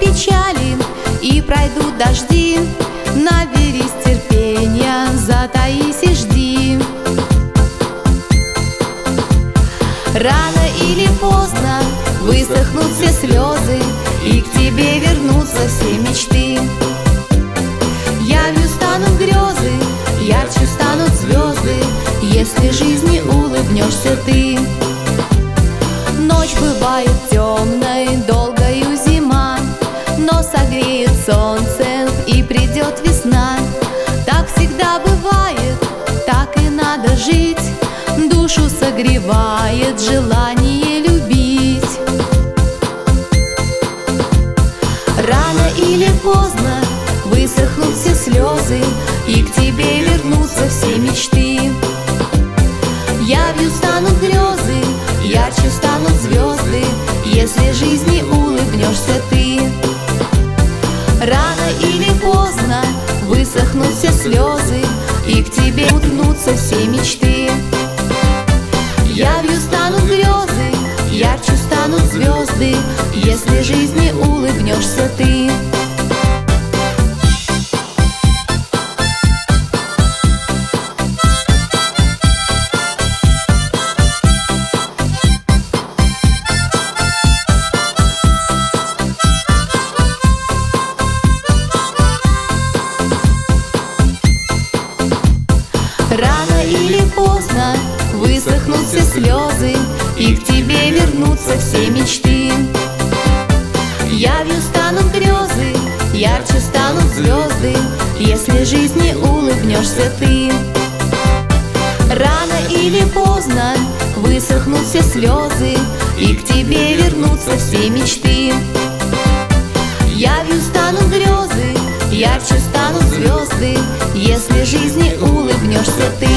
печали и пройдут дожди. Наберись терпения, затаись и жди. Рано или поздно высохнут все слезы, и к тебе вернутся все мечты. Явью станут грезы, ярче станут звезды, если жизни улыбнешься ты. Ночь бывает темной, долгою зима, но согреет солнце и придет весна. Так всегда бывает, так и надо жить. Душу согревает желание любить. Рано или поздно высохнут все слезы, и к тебе вернутся все мечты. Явью станут грезы, ярче станут звезды, если жизни улыбнешься ты. Рано или поздно высохнут все слезы, и к тебе утнутся все мечты. Явью станут грезы, ярче станут звезды, если жизни улыбнешься ты. Рано или поздно высохнут все слезы, и к тебе вернутся все мечты. Явью станут грезы, ярче станут звезды, если жизни улыбнешься ты. Рано или поздно высохнут все слезы, и к тебе вернутся все мечты. Явью станут грезы, ярче станут звезды, если жизни улыбнешься ты.